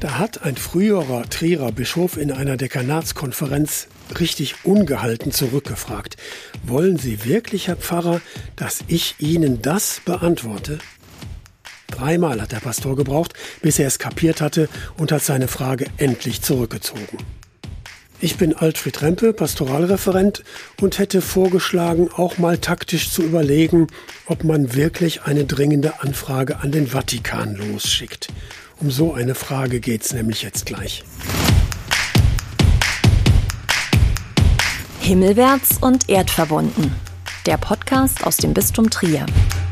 Da hat ein früherer Trierer Bischof in einer Dekanatskonferenz richtig ungehalten zurückgefragt: Wollen Sie wirklich, Herr Pfarrer, dass ich Ihnen das beantworte? 3-mal hat der Pastor gebraucht, bis er es kapiert hatte und hat seine Frage endlich zurückgezogen. Ich bin Altfried Rempe, Pastoralreferent, und hätte vorgeschlagen, auch mal taktisch zu überlegen, ob man wirklich eine dringende Anfrage an den Vatikan losschickt. Um so eine Frage geht's nämlich jetzt gleich. Himmelwärts und erdverbunden. Der Podcast aus dem Bistum Trier.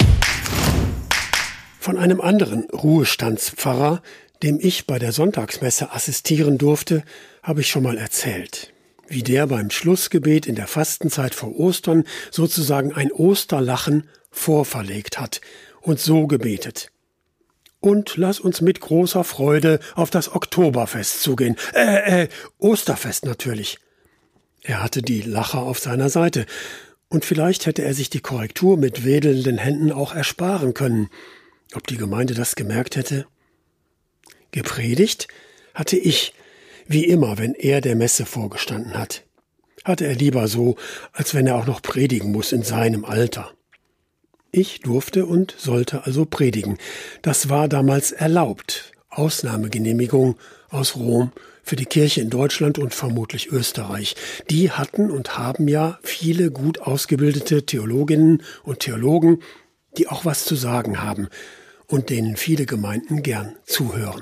Von einem anderen Ruhestandspfarrer, dem ich bei der Sonntagsmesse assistieren durfte, habe ich schon mal erzählt, wie der beim Schlussgebet in der Fastenzeit vor Ostern sozusagen ein Osterlachen vorverlegt hat und so gebetet: Und lass uns mit großer Freude auf das Oktoberfest zugehen. Osterfest natürlich. Er hatte die Lacher auf seiner Seite. Und vielleicht hätte er sich die Korrektur mit wedelnden Händen auch ersparen können. Ob die Gemeinde das gemerkt hätte? Gepredigt hatte ich, wie immer, wenn er der Messe vorgestanden hat. Hatte er lieber so, als wenn er auch noch predigen muss in seinem Alter. Ich durfte und sollte also predigen. Das war damals erlaubt. Ausnahmegenehmigung aus Rom für die Kirche in Deutschland und vermutlich Österreich. Die hatten und haben ja viele gut ausgebildete Theologinnen und Theologen, die auch was zu sagen haben und denen viele Gemeinden gern zuhören.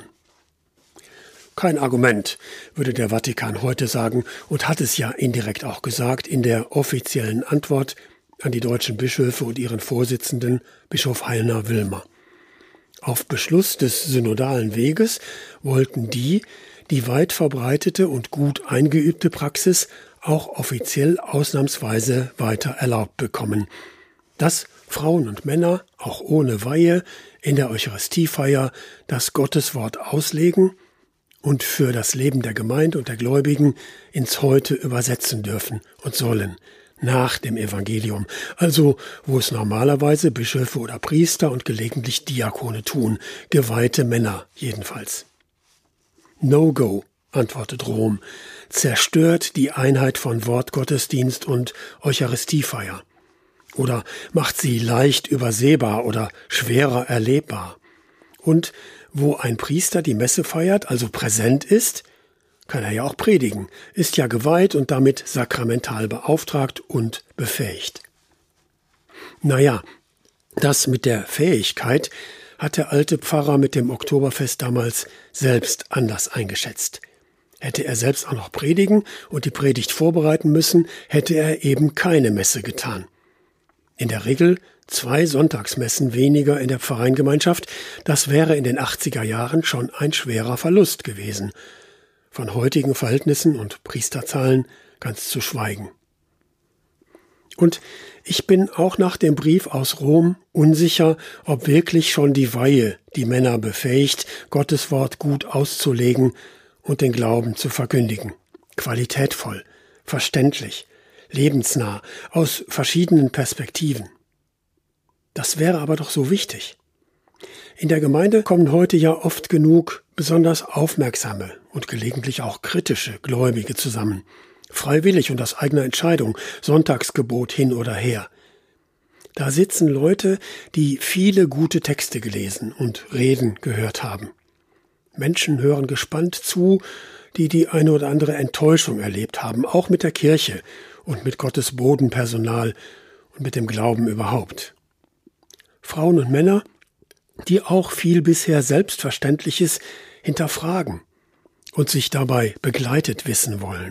Kein Argument, würde der Vatikan heute sagen, und hat es ja indirekt auch gesagt in der offiziellen Antwort an die deutschen Bischöfe und ihren Vorsitzenden, Bischof Heilner Wilmer. Auf Beschluss des synodalen Weges wollten die weit verbreitete und gut eingeübte Praxis auch offiziell ausnahmsweise weiter erlaubt bekommen, dass Frauen und Männer auch ohne Weihe in der Eucharistiefeier das Gotteswort auslegen und für das Leben der Gemeinde und der Gläubigen ins Heute übersetzen dürfen und sollen, nach dem Evangelium, also wo es normalerweise Bischöfe oder Priester und gelegentlich Diakone tun, geweihte Männer jedenfalls. No-go, antwortet Rom, zerstört die Einheit von Wortgottesdienst und Eucharistiefeier oder macht sie leicht übersehbar oder schwerer erlebbar. Und wo ein Priester die Messe feiert, also präsent ist, kann er ja auch predigen, ist ja geweiht und damit sakramental beauftragt und befähigt. Naja, das mit der Fähigkeit hat der alte Pfarrer mit dem Oktoberfest damals selbst anders eingeschätzt. Hätte er selbst auch noch predigen und die Predigt vorbereiten müssen, hätte er eben keine Messe getan. In der Regel 2 Sonntagsmessen weniger in der Pfarreiengemeinschaft, das wäre in den 80er Jahren schon ein schwerer Verlust gewesen. Von heutigen Verhältnissen und Priesterzahlen ganz zu schweigen. Und ich bin auch nach dem Brief aus Rom unsicher, ob wirklich schon die Weihe die Männer befähigt, Gottes Wort gut auszulegen und den Glauben zu verkündigen. Qualitätvoll, verständlich, lebensnah, aus verschiedenen Perspektiven. Das wäre aber doch so wichtig. In der Gemeinde kommen heute ja oft genug besonders aufmerksame und gelegentlich auch kritische Gläubige zusammen. Freiwillig und aus eigener Entscheidung, Sonntagsgebot hin oder her. Da sitzen Leute, die viele gute Texte gelesen und Reden gehört haben. Menschen hören gespannt zu, die die eine oder andere Enttäuschung erlebt haben, auch mit der Kirche und mit Gottes Bodenpersonal und mit dem Glauben überhaupt. Frauen und Männer, die auch viel bisher Selbstverständliches hinterfragen und sich dabei begleitet wissen wollen.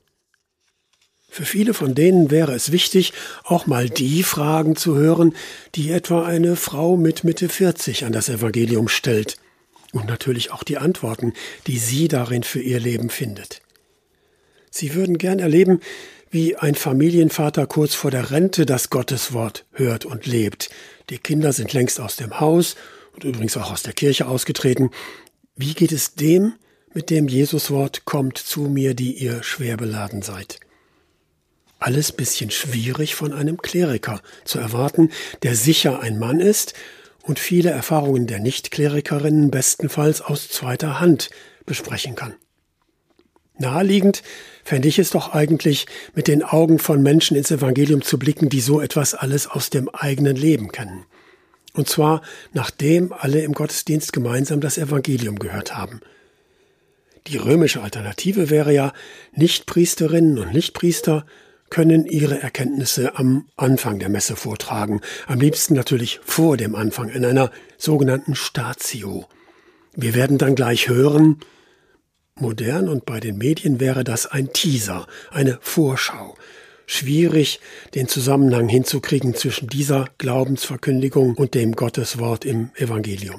Für viele von denen wäre es wichtig, auch mal die Fragen zu hören, die etwa eine Frau mit Mitte 40 an das Evangelium stellt und natürlich auch die Antworten, die sie darin für ihr Leben findet. Sie würden gern erleben, wie ein Familienvater kurz vor der Rente das Gotteswort hört und lebt. Die Kinder sind längst aus dem Haus und übrigens auch aus der Kirche ausgetreten. Wie geht es dem, mit dem Jesuswort kommt zu mir, die ihr schwer beladen seid? Alles bisschen schwierig von einem Kleriker zu erwarten, der sicher ein Mann ist und viele Erfahrungen der Nichtklerikerinnen bestenfalls aus zweiter Hand besprechen kann. Naheliegend fände ich es doch eigentlich, mit den Augen von Menschen ins Evangelium zu blicken, die so etwas alles aus dem eigenen Leben kennen. Und zwar, nachdem alle im Gottesdienst gemeinsam das Evangelium gehört haben. Die römische Alternative wäre ja, Nichtpriesterinnen und Nichtpriester können ihre Erkenntnisse am Anfang der Messe vortragen, am liebsten natürlich vor dem Anfang, in einer sogenannten Statio. Wir werden dann gleich hören, modern und bei den Medien wäre das ein Teaser, eine Vorschau. Schwierig, den Zusammenhang hinzukriegen zwischen dieser Glaubensverkündigung und dem Gotteswort im Evangelium.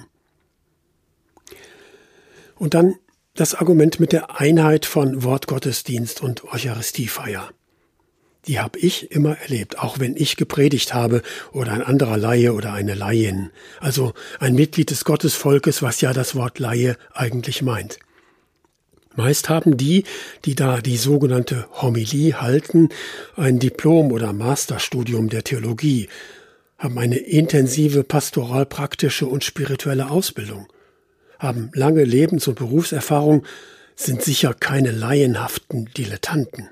Und dann das Argument mit der Einheit von Wortgottesdienst und Eucharistiefeier. Die habe ich immer erlebt, auch wenn ich gepredigt habe oder ein anderer Laie oder eine Laien, also ein Mitglied des Gottesvolkes, was ja das Wort Laie eigentlich meint. Meist haben die da die sogenannte Homilie halten, ein Diplom- oder Masterstudium der Theologie, haben eine intensive pastoralpraktische und spirituelle Ausbildung, haben lange Lebens- und Berufserfahrung, sind sicher keine laienhaften Dilettanten.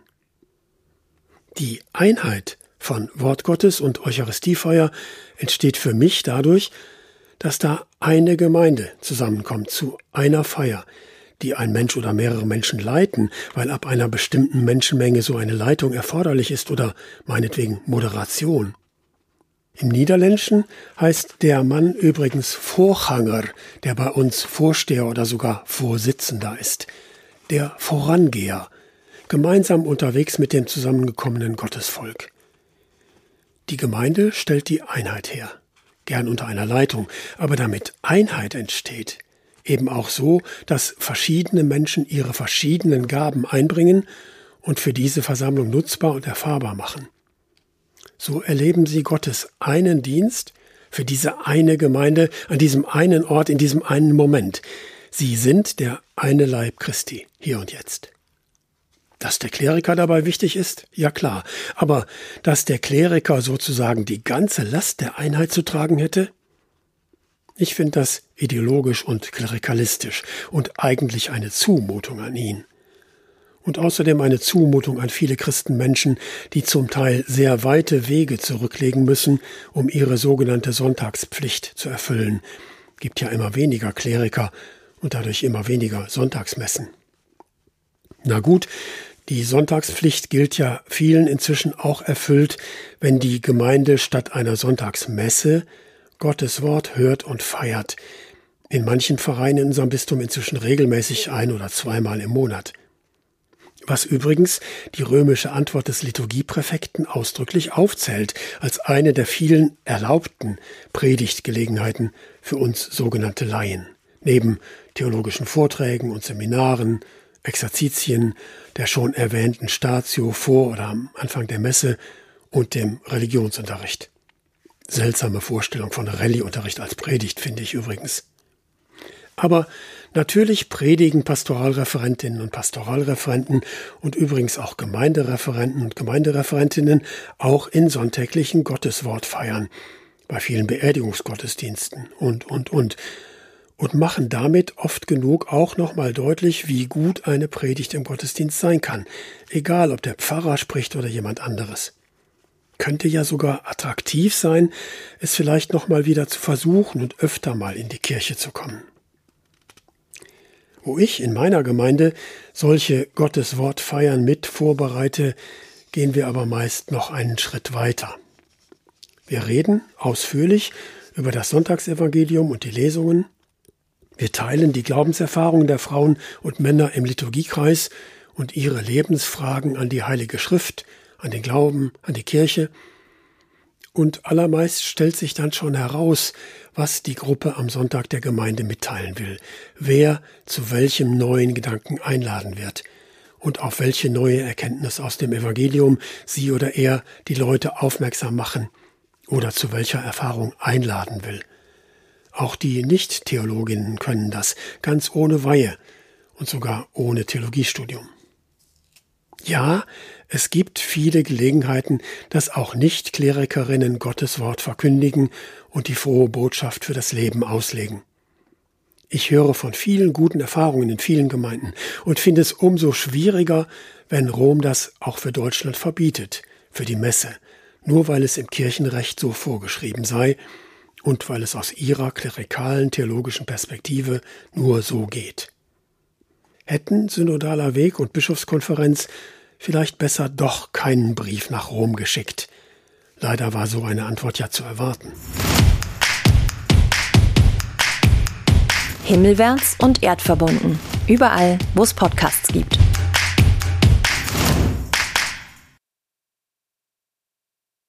Die Einheit von Wort Gottes und Eucharistiefeier entsteht für mich dadurch, dass da eine Gemeinde zusammenkommt zu einer Feier, die ein Mensch oder mehrere Menschen leiten, weil ab einer bestimmten Menschenmenge so eine Leitung erforderlich ist oder meinetwegen Moderation. Im Niederländischen heißt der Mann übrigens Voorganger, der bei uns Vorsteher oder sogar Vorsitzender ist, der Vorangeher, gemeinsam unterwegs mit dem zusammengekommenen Gottesvolk. Die Gemeinde stellt die Einheit her, gern unter einer Leitung, aber damit Einheit entsteht, eben auch so, dass verschiedene Menschen ihre verschiedenen Gaben einbringen und für diese Versammlung nutzbar und erfahrbar machen. So erleben sie Gottes einen Dienst für diese eine Gemeinde an diesem einen Ort, in diesem einen Moment. Sie sind der eine Leib Christi, hier und jetzt. Dass der Kleriker dabei wichtig ist? Ja klar. Aber dass der Kleriker sozusagen die ganze Last der Einheit zu tragen hätte? Ich finde das ideologisch und klerikalistisch und eigentlich eine Zumutung an ihn. Und außerdem eine Zumutung an viele Christenmenschen, die zum Teil sehr weite Wege zurücklegen müssen, um ihre sogenannte Sonntagspflicht zu erfüllen. Gibt ja immer weniger Kleriker und dadurch immer weniger Sonntagsmessen. Na gut, die Sonntagspflicht gilt ja vielen inzwischen auch erfüllt, wenn die Gemeinde statt einer Sonntagsmesse Gottes Wort hört und feiert. In manchen Vereinen in unserem Bistum inzwischen regelmäßig 1- oder 2-mal im Monat. Was übrigens die römische Antwort des Liturgiepräfekten ausdrücklich aufzählt, als eine der vielen erlaubten Predigtgelegenheiten für uns sogenannte Laien. Neben theologischen Vorträgen und Seminaren, Exerzitien, der schon erwähnten Statio vor oder am Anfang der Messe und dem Religionsunterricht. Seltsame Vorstellung von Rallye-Unterricht als Predigt, finde ich übrigens. Aber natürlich predigen Pastoralreferentinnen und Pastoralreferenten und übrigens auch Gemeindereferenten und Gemeindereferentinnen auch in sonntäglichen Gotteswortfeiern, bei vielen Beerdigungsgottesdiensten und machen damit oft genug auch nochmal deutlich, wie gut eine Predigt im Gottesdienst sein kann, egal ob der Pfarrer spricht oder jemand anderes. Könnte ja sogar attraktiv sein, es vielleicht nochmal wieder zu versuchen und öfter mal in die Kirche zu kommen. Wo ich in meiner Gemeinde solche Gotteswortfeiern mit vorbereite, gehen wir aber meist noch einen Schritt weiter. Wir reden ausführlich über das Sonntagsevangelium und die Lesungen. Wir teilen die Glaubenserfahrungen der Frauen und Männer im Liturgiekreis und ihre Lebensfragen an die Heilige Schrift, an den Glauben, an die Kirche. Und allermeist stellt sich dann schon heraus, was die Gruppe am Sonntag der Gemeinde mitteilen will, wer zu welchem neuen Gedanken einladen wird und auf welche neue Erkenntnis aus dem Evangelium sie oder er die Leute aufmerksam machen oder zu welcher Erfahrung einladen will. Auch die Nicht-Theologinnen können das, ganz ohne Weihe und sogar ohne Theologiestudium. Ja, es gibt viele Gelegenheiten, dass auch Nicht-Klerikerinnen Gottes Wort verkündigen und die frohe Botschaft für das Leben auslegen. Ich höre von vielen guten Erfahrungen in vielen Gemeinden und finde es umso schwieriger, wenn Rom das auch für Deutschland verbietet, für die Messe, nur weil es im Kirchenrecht so vorgeschrieben sei und weil es aus ihrer klerikalen theologischen Perspektive nur so geht. Hätten Synodaler Weg und Bischofskonferenz vielleicht besser doch keinen Brief nach Rom geschickt. Leider war so eine Antwort ja zu erwarten. Himmelwärts und erdverbunden. Überall, wo es Podcasts gibt.